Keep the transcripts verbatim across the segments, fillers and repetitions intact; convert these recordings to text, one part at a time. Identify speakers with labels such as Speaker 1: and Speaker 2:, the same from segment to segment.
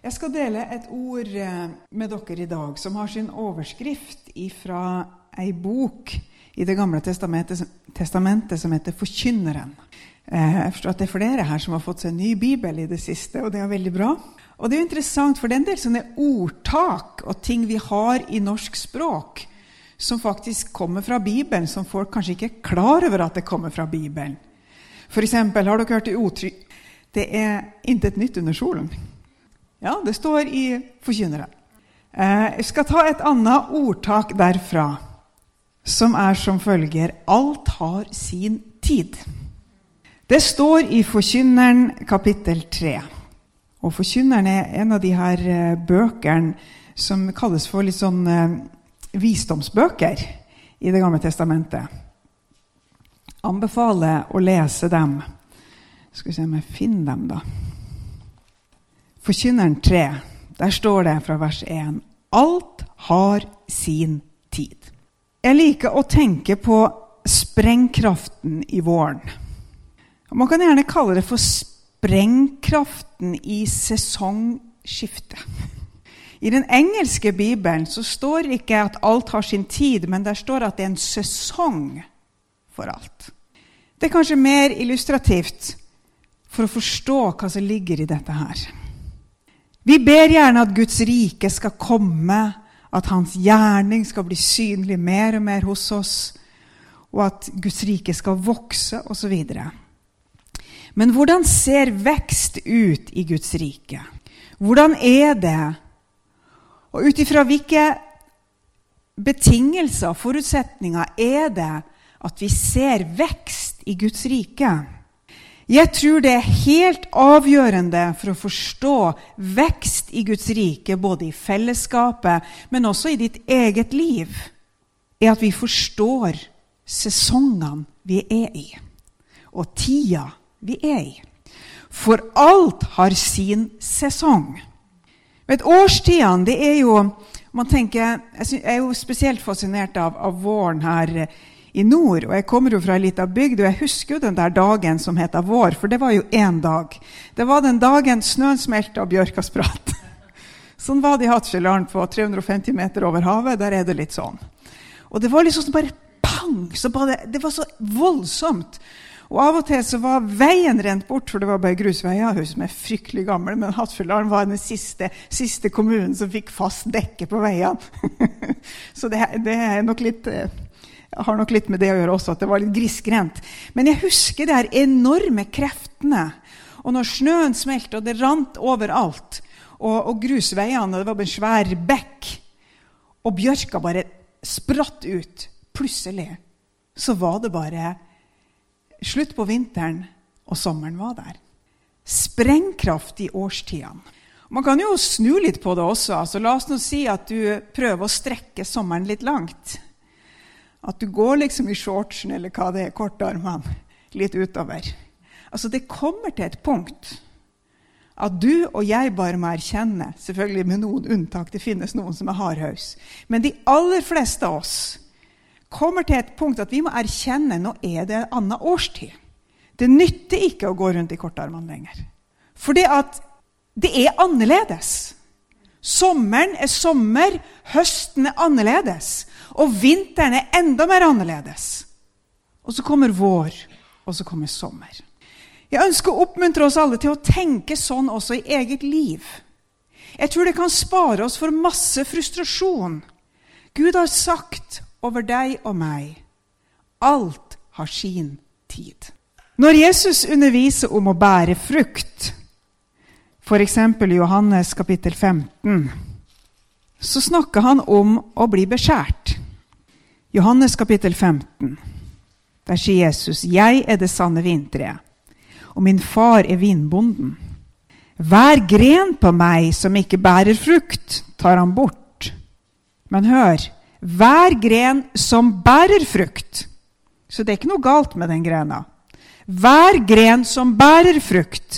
Speaker 1: Jeg skal dele et ord med dere i dag som har sin overskrift fra en bok i det gamle testamentet, testamentet som heter Forkynneren. Jeg forstår at det er flere her som har fått seg en ny bibel i det siste, og det er veldig bra. Og det er jo interessant, for det er en del sånne ordtak og ting vi har i norsk språk som faktisk kommer fra Bibelen, som folk kanskje ikke er klar over at det kommer fra Bibelen. For eksempel, har dere hørt det ordtrykk? Det er intet nytt under solen. Ja, det står i Forkynneren. Jeg skal ta et annet ordtak derfra, som er som følger: alt har sin tid. Det står i Forkynneren kapittel tre. Og Forkynneren er en av de her bøkene som kalles for litt sånn uh, visdomsbøker i det gamle testamentet. Anbefaler å lese dem. Skal vi se om jeg finner dem da. Forkynneren tre, der står det fra vers én: alt har sin tid. Jeg liker å tenke på sprengkraften i våren. Man kan gjerne kalle det for sprengkraften i sesongskiftet. I den engelske Bibelen så står det ikke at alt har sin tid, men der står at det er en sesong for alt. Det er kanskje mer illustrativt for å forstå hva som ligger i dette her. Vi ber gjerne at Guds rike skal komme, at hans gjerning skal bli synlig mer og mer hos oss, og at Guds rike skal vokse, og så videre. Men hvordan ser vekst ut i Guds rike? Hvordan er det? Og utifra hvilke betingelser og forutsetninger er det at vi ser vekst i Guds rike? Jeg tror det er helt avgjørende for å forstå vekst i Guds rike, både i fellesskapet, men også i ditt eget liv, er at vi forstår sesongene vi er i, og tida vi er i. For alt har sin sesong. Vet, årstidene, det er jo, man tenker, jeg er jo spesielt fascinert av, av våren her i nord, og jeg kommer jo fra en liten bygd, og jeg husker jo den der dagen som heter vår, for det var jo en dag. Det var den dagen snøen smelte og bjørka spratt. Sånn var det i Hattfjelldalen på tre hundre og femti meter over havet, der er det litt sånn. Og det var liksom bare pang, så bare, det var så voldsomt. Og av og til så var veien rent bort, for det var bare grusveier, som er fryktelig gammel, men Hattfjelldalen var den siste, siste kommunen som fikk fast dekke på veien. Så det, det er nok litt... Jeg har nok litt med det å gjøre også, at det var litt grisgrent. Men jeg husker det her enorme kreftene. Og når snøen smelte, og det rant overalt, og, og grusveiene, det var en svær bekk, og bjørka bare spratt ut, plutselig, så var det bare slutt på vinteren, og sommeren var der. Sprengkraft i årstidene. Man kan jo snu litt på det også, altså la oss nå si at du prøver å strekke sommeren litt langt. At du går liksom i shortsen, eller hva det er, kortarmene, litt utover. Altså det kommer til et punkt at du og jeg bare må erkjenne, selvfølgelig med noen unntak, det finnes noen som er hardhaus, men de aller fleste av oss kommer til et punkt at vi må erkjenne, nå er det en annen årstid. Det nytter ikke å gå rundt i kortarmene lenger. For det at det er annerledes. Sommeren er sommer, høsten er annerledes, og vinteren er enda mer annerledes. Og så kommer vår, og så kommer sommer. Jeg ønsker å oppmuntre oss alle til å tenke sånn også i eget liv. Jeg tror det kan spare oss for masse frustrasjon. Gud har sagt over deg og meg, alt har sin tid. Når Jesus underviser om å bære frukt, for eksempel i Johannes kapittel femten, så snakker han om å bli beskjært. Johannes kapittel femten, der sier Jesus: jeg er det sanne vintre, og min far er vinbonden. Hver gren på meg som ikke bærer frukt, tar han bort. Men hør, hver gren som bærer frukt, så det er ikke noe galt med den grena. Hver gren som bærer frukt,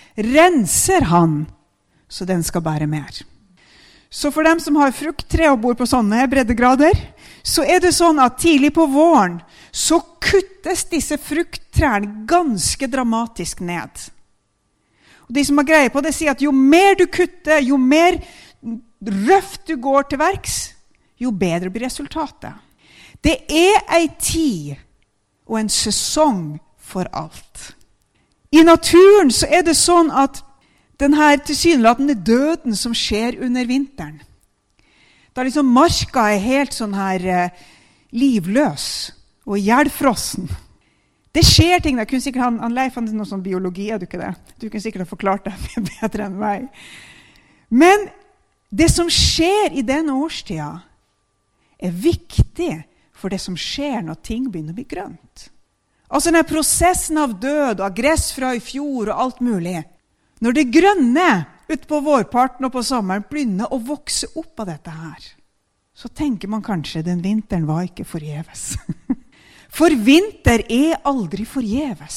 Speaker 1: renser han, så den skal bære mer. Så for dem som har frukttre og bor på sånne breddegrader, så er det sånn at tidlig på våren så kuttes disse frukttrærne ganske dramatisk ned. Og de som har greie på det sier at jo mer du kutter, jo mer røft du går til verks, jo bedre blir resultatet. Det er en tid og en sesong for alt. I naturen så er det sånn at den her tilsynelatende døden som skjer under vinteren, da liksom marka er helt sånn her eh, livløs og ihjelfrossen. Det skjer ting. Jeg kunne sikkert, han, han Leif, han er noe sånn biologi, er du ikke det? Du kunne sikkert ha forklart det bedre enn meg. Men det som skjer i denne årstida er viktig for det som skjer når ting begynner å bli grønt. Altså denne prosessen av død, av gress fra i fjor og alt mulig. Når det grønne ut på vårparten og på sommeren begynner å vokse opp av dette her, så tenker man kanskje den vinteren var ikke forgjeves. For vinter er aldri forgjeves.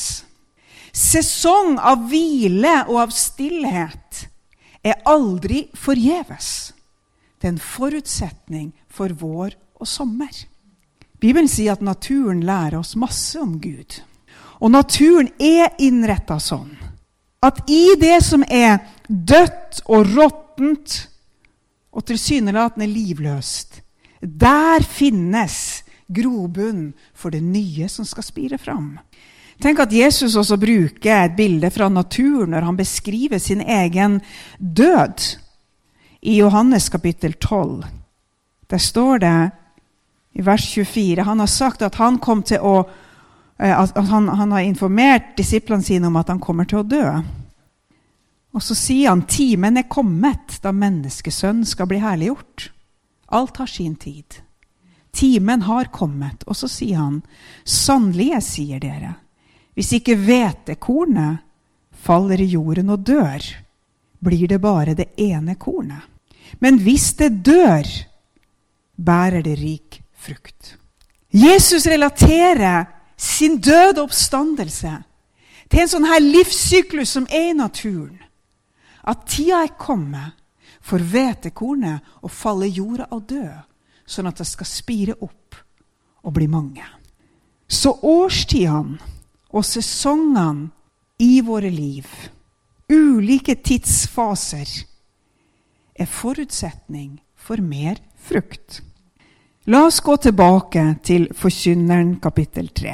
Speaker 1: Sesong av hvile og av stillhet er aldri forgjeves. Det er en forutsetning for vår og sommer. Bibelen sier at naturen lærer oss masse om Gud. Og naturen er innrettet sånn at i det som er dødt og råttent og tilsynelatende livløst, der finnes grobunn for det nye som skal spire fram. Tenk at Jesus også bruker et bilde fra naturen når han beskriver sin egen død i Johannes kapittel tolv. Der står det i vers tjuefire, han har sagt at han kom til å, at han, han har informert disiplene sine om at han kommer til å dø. Og så sier han, timen er kommet da menneskesønnen skal bli herliggjort. Alt har sin tid. Timen har kommet, og så sier han, sannelig jeg sier dere, hvis ikke hvetekornet faller i jorden og dør, blir det bare det ene kornet. Men hvis det dør, bærer det rik frukt. Jesus relaterer sin døde oppstandelse til en sånn her livssyklus som er i naturen. At tida er kommet for hvetekornet å falle i jorda og dø, sånn at det skal spire opp og bli mange. Så årstidene og sesongene i våre liv, ulike tidsfaser, er forutsetning for mer frukt. La oss gå tilbake til Forkynneren kapittel tre.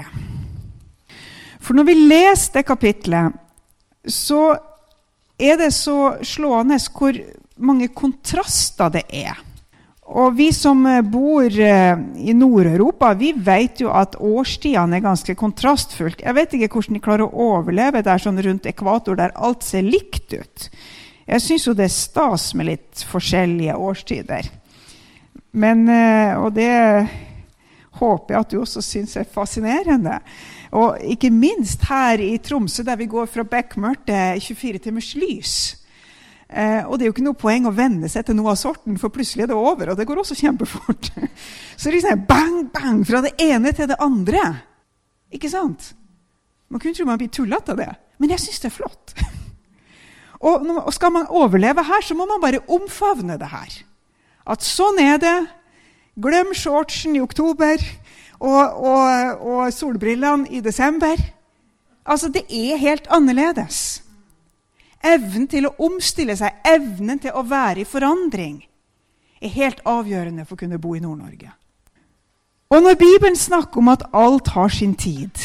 Speaker 1: For når vi leser det kapitlet, så er det så slående hvor mange kontraster det er. Og vi som bor i Nord-Europa, vi vet jo at årstidene er ganske kontrastfullt. Jeg vet ikke hvordan de klarer å overleve der sånn rundt ekvator, der alt ser likt ut. Jeg synes jo det er stas med litt forskjellige årstider. Men, og det håper jeg at du også synes er fascinerende. Og ikke minst her i Tromsø, der vi går fra bekmørkt til tjuefire timers lys. Eh, og det er jo ikke noe poeng å vende seg til noe av sorten, for plutselig er det over, og det går også kjempefort. Så det er liksom bang, bang, fra det ene til det andre. Ikke sant? Man kunne tro man blir tullet av det, men jeg synes det er flott. Og, og skal man overleve her, så må man bare omfavne det her. At sånn er det. Glem shortsen i oktober og, og, og solbrillene i desember. Altså, det er helt annerledes. Evnen til å omstille seg, evnen til å være i forandring, er helt avgjørende for å kunne bo i Nord-Norge. Og når Bibelen snakker om at alt har sin tid,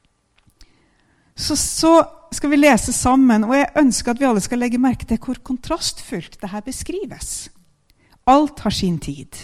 Speaker 1: så, så skal vi lese sammen, og jeg ønsker at vi alle skal legge merke til hvor kontrastfullt det her beskrives. Alt har sin tid.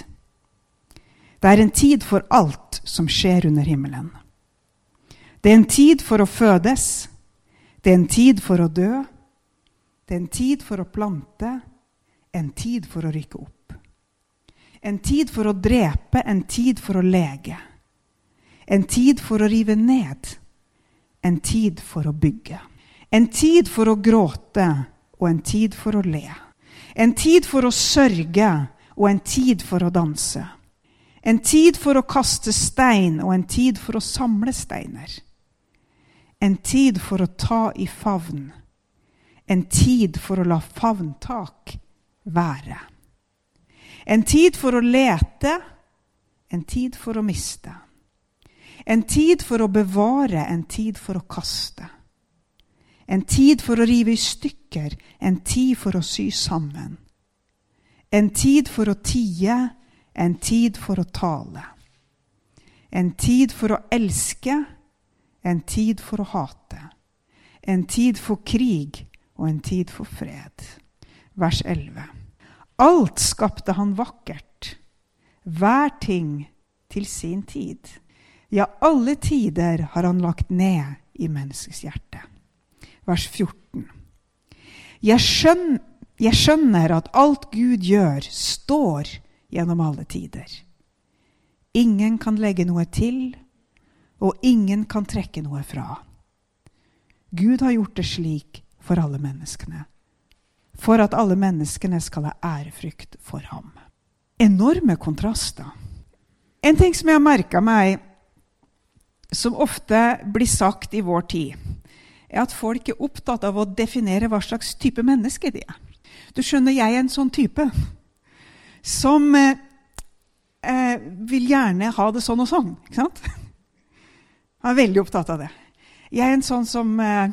Speaker 1: Det er en tid for alt som skjer under himmelen. Det er en tid for å fødes. Det er en tid for å dø. Det er en tid for å plante. En tid for å rykke opp. En tid for å drepe. En tid for å lege. En tid for å rive ned. En tid for å bygge. En tid for å gråte og en tid for å le. En tid for å sørge og en tid for å danse. En tid for å kaste stein og en tid for å samle steiner. En tid for å ta i favn. En tid for å la favntak være. En tid for å lete. En tid for å miste. En tid for å bevare. En tid for å kaste. En tid for å rive i stykker, en tid for å sy sammen. En tid for å tie, en tid for å tale. En tid for å elske, en tid for å hate. En tid for krig og en tid for fred. Vers elleve. Alt skapte han vakkert, hver ting til sin tid. Ja, alle tider har han lagt ned i menneskets hjerte. Vers fjorten. Jeg skjønner, jeg skjønner at alt Gud gjør står gjennom alle tider. Ingen kan legge noe til, og ingen kan trekke noe fra. Gud har gjort det slik for alle menneskene, for at alle menneskene skal ha ærefrykt for ham. Enorme kontraster. En ting som jeg har merket meg, som ofte blir sagt i vår tid, er at folk er opptatt av å definere hva slags type menneske de er. Du skjønner, jeg er en sånn type som eh, eh, vil gjerne ha det sånn og sånn, ikke sant? Jeg er veldig opptatt av det. Jeg er en sånn som, eh,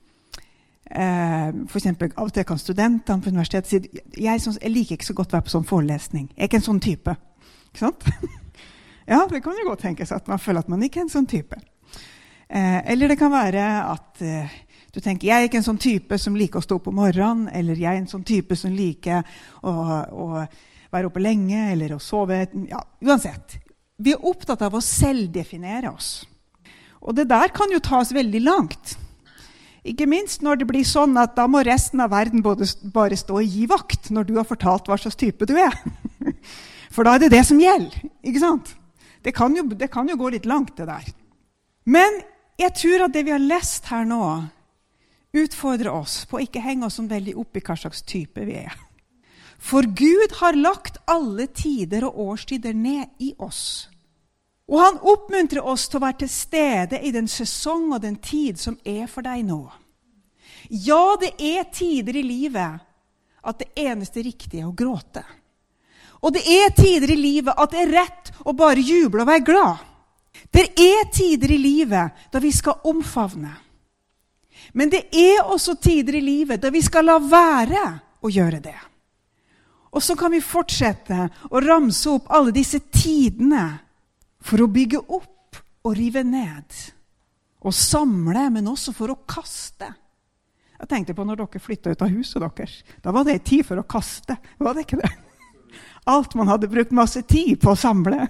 Speaker 1: eh, for eksempel, av og til kan studentene på universitetet si, jeg, sånn, jeg liker ikke så godt å være på sånn forelesning. Jeg er ikke en sånn type, ikke sant? Ja, det kan jo godt tenkes at man føler at man ikke er en sånn type. Eh, eller det kan være at eh, du tenker, jeg er ikke en sånn type som liker å stå opp om morgenen, eller jeg er en sånn type som liker å, å være oppe lenge, eller å sove. Ja, uansett. Vi er opptatt av å selvdefinere oss. Og det der kan jo tas veldig langt. Ikke minst når det blir sånn at da må resten av verden både, bare stå i givakt når du har fortalt hva slags type du er. For da er det det som gjelder, ikke sant? Det kan jo, det kan jo gå litt langt, det der. Men jeg tror at det vi har lest her nå, utfordrer oss på å ikke henge oss så veldig opp i hva slags type vi er. For Gud har lagt alle tider og årstider ned i oss. Og han oppmuntrer oss til å være til stede i den sesong og den tid som er for deg nå. Ja, det er tider i livet at det eneste riktige er å gråte. Og det er tider i livet at det er rett å bare juble og være glad. Det er tider i livet da vi skal omfavne. Men det er også tider i livet da vi skal la være å gjøre det. Og så kan vi fortsette å ramse opp alle disse tidene for å bygge opp og rive ned. Og samle, men også for å kaste. Jeg tenkte på når dere flyttet ut av huset deres. Da var det tid for å kaste. Var det ikke det? Alt man hadde brukt masse tid på å samle.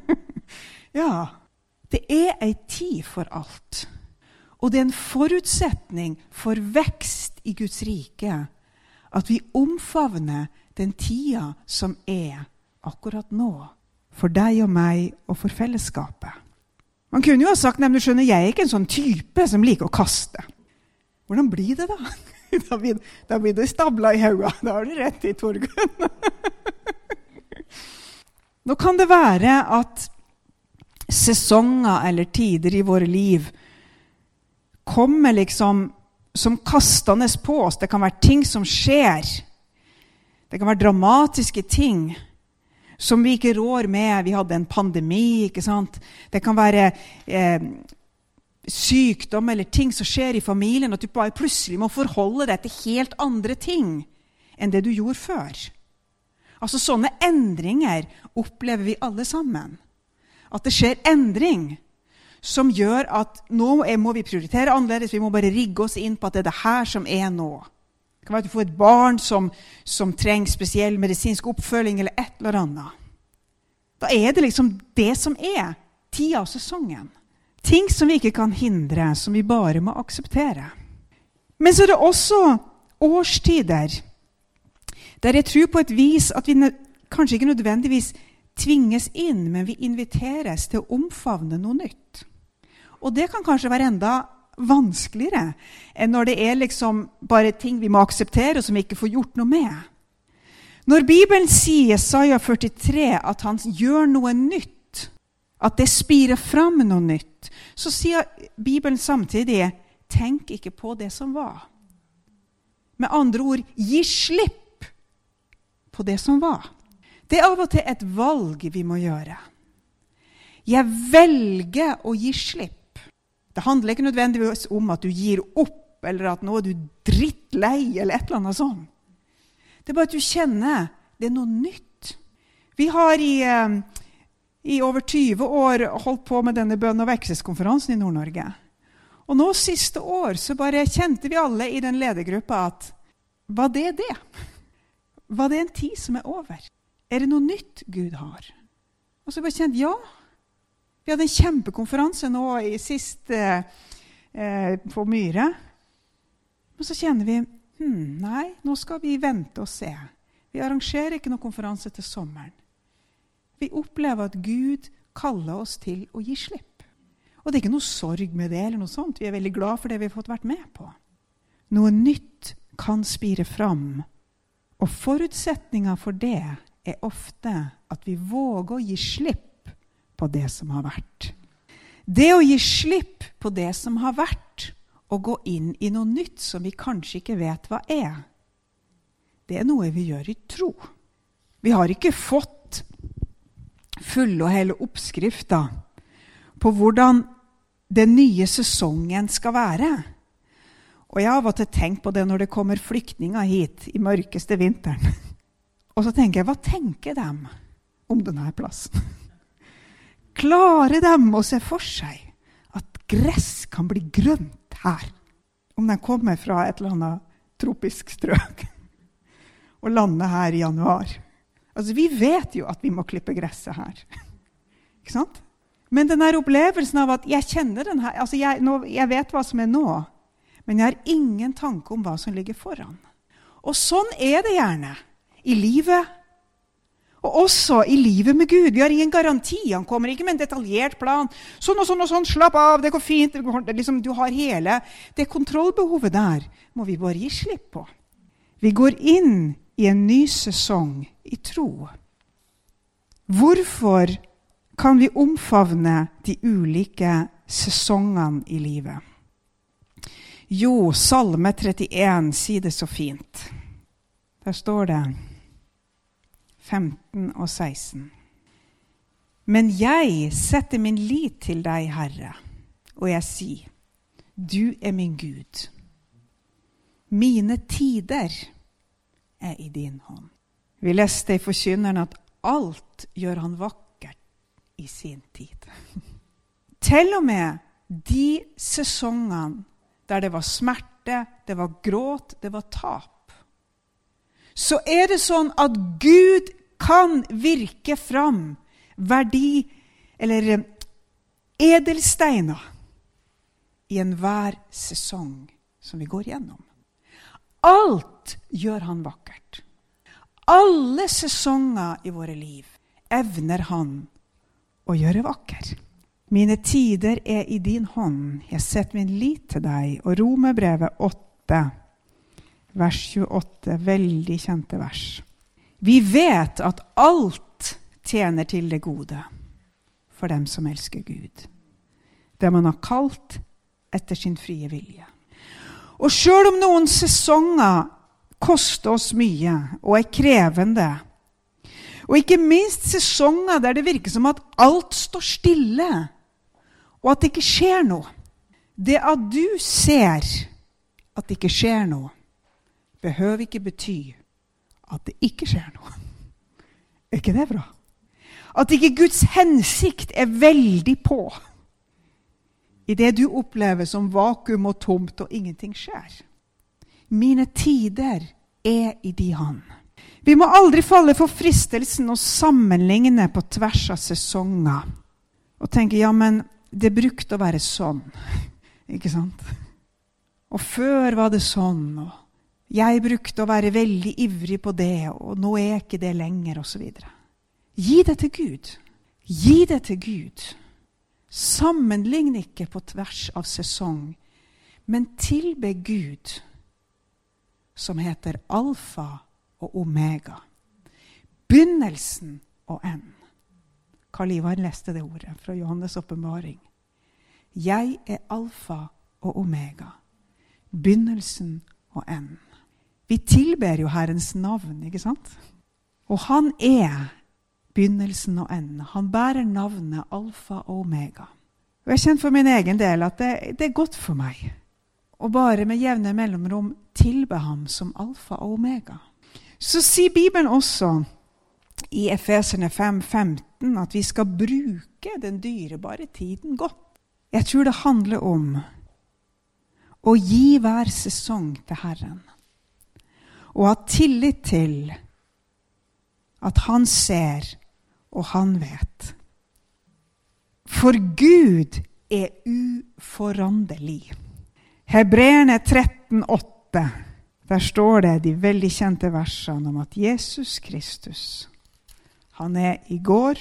Speaker 1: Ja, det er en tid for alt. Og det er en forutsetning for vekst i Guds rike at vi omfavner den tida som er akkurat nå. For deg og meg og for fellesskapet. Man kunne jo ha sagt, nei, men du skjønner, jeg er ikke en sånn type som liker å kaste. Hvordan blir det da? Da blir, da blir det stabla i hauga. Da har du rett i, Torgunn. Nå kan det være at sesonger eller tider i våre liv kommer liksom som kastende på oss. Det kan være ting som skjer. Det kan være dramatiske ting som vi ikke rår med. Vi hadde en pandemi, ikke sant? Det kan være eh, sykdom eller ting som skjer i familien, at du bare plutselig må forholde deg til helt andre ting enn det du gjorde før. Altså sånne endringer opplever vi alle sammen. At det skjer endring som gjør at nå må vi prioritere annerledes, vi må bare rigge oss inn på at det er det her som er nå. Det kan være at du får et barn som, som trenger spesiell medisinsk oppfølging eller et eller annet. Da er det liksom det som er tida og sesongen. Ting som vi ikke kan hindre, som vi bare må akseptere. Men så er det også årstider, der jeg tror på et vis at vi kanskje ikke nødvendigvis tvinges inn, men vi inviteres til å omfavne noe nytt. Og det kan kanskje være enda vanskeligere enn når det er liksom bare ting vi må akseptere og som vi ikke får gjort noe med. Når Bibelen sier i Jesaja førtitre at han gjør noe nytt, at det spirer fram noe nytt, så sier Bibelen samtidig, tenk ikke på det som var. Med andre ord, gi slipp på det som var. Det er av og til et valg vi må gjøre. Jeg velger å gi slipp. Det handler ikke nødvendigvis om at du gir opp eller at nå er du drittlei, eller et eller annet sånt. Det er bare at du kjenner, det er noe nytt. Vi har i, eh, i over tyve år holdt på med denne bønn- og vekselskonferansen i Nord-Norge. Og nå siste år så bare kjente vi alle i den ledergruppa at, var det det? Var det en tid som er over? Er det noe nytt Gud har? Og så bare kjent, ja. Vi hadde en kjempekonferanse nå i siste eh, på Myre. Og så kjenner vi, hm, nei, nå skal vi vente og se. Vi arrangerer ikke noen konferanse til sommeren. Vi opplever at Gud kaller oss til å gi slipp. Og det er ikke noe sorg med det eller noe sånt. Vi er veldig glad for det vi har fått vært med på. Noe nytt kan spire fram. Og forutsetningen for det er ofte at vi våger å gi slipp på det som har vært. Det å gi slipp på det som har vært, og gå inn i noe nytt som vi kanskje ikke vet hva er, det er noe vi gjør i tro. Vi har ikke fått fulle og hele oppskrifter på hvordan den nye sesongen skal være. Og jeg har av og til tenkt på det når det kommer flyktninger hit i mørkeste vinteren. Og så tenker jeg, hva tenker de om denne plassen? Klarer de å se for seg at gress kan bli grønt her? Om de kommer fra et eller annet tropisk strøk og lander her i januar. Altså, vi vet jo at vi må klippe gresset her. Ikke sant? Men den her opplevelsen av at jeg kjenner den her, altså jeg, nå, jeg vet hva som er nå, men jeg har ingen tanke om hva som ligger foran. Og sånn er det gjerne i livet, og også i livet med Gud. Vi har ingen garanti, han kommer ikke med en detaljert plan. Sånn og sånn og sånn, slapp av, det går fint. Det går, det liksom, du har hele det kontrollbehovet der, må vi bare gi slipp på. Vi går inn i en ny sesong i tro. Hvorfor kan vi omfavne de ulike sesongene i livet? Jo, Salme trettien sier det så fint. Der står det femten og seksten. Men jeg setter min lit til deg, Herre, og jeg sier, du er min Gud. Mine tider er i din hånd. Vi leste i Forkynneren at alt gjør han vakkert i sin tid. Til og med de sesongene der det var smerte, det var gråt, det var tap, så er det sånn at Gud kan virke fram verdi, eller edelsteiner, i enhver sesong som vi går gjennom. Alt gjør han vakkert. Alle sesonger i våre liv evner han å gjøre vakker. Mine tider er i din hånd. Jeg setter min lit til deg. Og Romerbrevet åtte, vers tjueåtte, veldig kjente vers. Vi vet at alt tjener til det gode for dem som elsker Gud. Det man har kalt etter sin frie vilje. Og selv om noen sesonger koster oss mye og er krevende, og ikke minst sesonger der det virker som at alt står stille, og at det ikke skjer noe. Det at du ser at det ikke skjer noe, behøver ikke bety at det ikke skjer noe. Er ikke det bra? At ikke Guds hensikt er veldig på i det du opplever som vakuum og tomt og ingenting skjer. Mine tider er i de hånd. Vi må aldri falle for fristelsen å sammenligne på tvers av sesonger og tenke, ja, men det brukte å være sånn, ikke sant? Og før var det sånn, og jeg brukte å være veldig ivrig på det, og nå er ikke det lenger, og så videre. Gi det til Gud. Gi det til Gud. Sammenlign ikke på tvers av sesong, men tilbe Gud, som heter Alfa og Omega. Begynnelsen og enden. Karl Ivar leste det ordet fra Johannes åpenbaring. Jeg er alfa og omega, begynnelsen og enden. Vi tilber jo Herrens navn, ikke sant? Og han er begynnelsen og enden. Han bærer navnet alfa og omega. Og jeg kjenner for min egen del at det, det er godt for meg og bare med jevne mellomrom tilbe ham som alfa og omega. Så sier Bibelen også i Efeserne fem femten at vi skal bruke den dyrebare tiden godt. Jeg tror det handler om å gi hver sesong til Herren. Og ha tillit til at han ser og han vet. For Gud er uforanderlig. Hebreerne tretten åtte. Der står det de veldig kjente versene om at Jesus Kristus, han er i går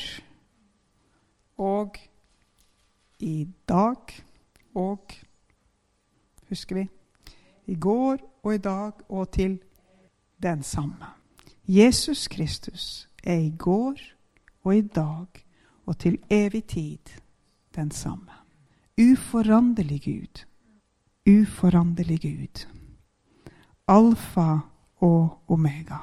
Speaker 1: og i dag og, husker vi, i går og i dag og til den samme. Jesus Kristus er i går og i dag og til evig tid den samme. Uforanderlig Gud. Uforanderlig Gud. Alfa og omega.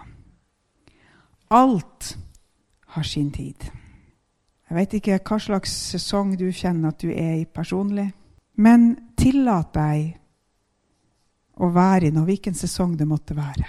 Speaker 1: Alt har sin tid. Jeg vet ikke hva slags sesong du kjenner at du er i personlig, men tillat deg å være i noe, hvilken sesong det måtte være.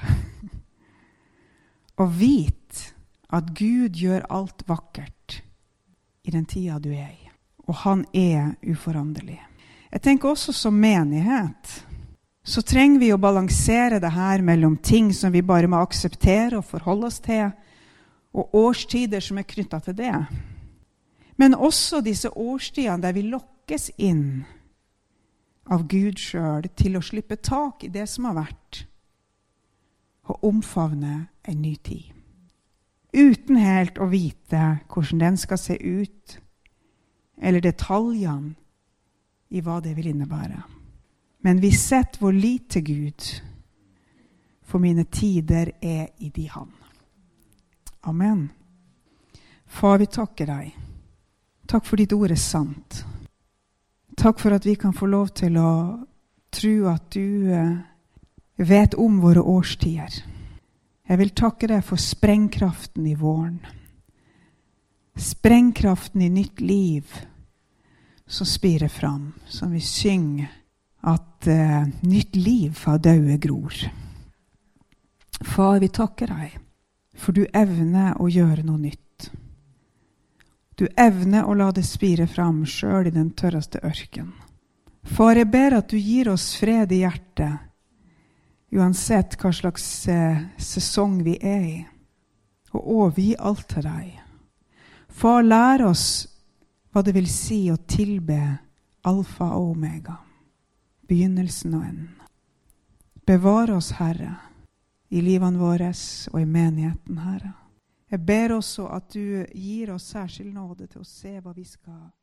Speaker 1: Og vit at Gud gjør alt vakkert i den tida du er i. Og han er uforanderlig. Jeg tenker også som menighet, så trenger vi å balansere det her mellom ting som vi bare må akseptere og forholde oss til, og årstider som er knyttet til det. Men også disse årstidene der vi lokkes inn av Gud selv til å slippe tak i det som har vært, og omfavne en ny tid. Uten helt å vite hvordan den skal se ut, eller detaljene i hva det vil innebære. Men vi setter vår lit til Gud, for mine tider er i de hand. Amen. Far, vi takker deg. Takk for ditt ord er sant. Takk for at vi kan få lov til å tro at du vet om våre årstider. Jeg vil takke deg for sprengkraften i våren. Sprengkraften i nytt liv som spirer fram, som vi synger at uh, nytt liv fra døde gror. Far, vi takker deg, for du evner å gjøre noe nytt. Du evner å la det spire fram selv i den tørreste ørken. Far, jeg ber at du gir oss fred i hjertet, uansett hva slags uh, sesong vi er i, og overgi alt til deg. Far, lær oss hva det vil si å tilbe alfa og omega, begynnelsen og enden. Bevare oss, Herre, i livene våre og i menigheten, Herre. Jeg ber også at du gir oss særskilt nåde til å se hva vi skal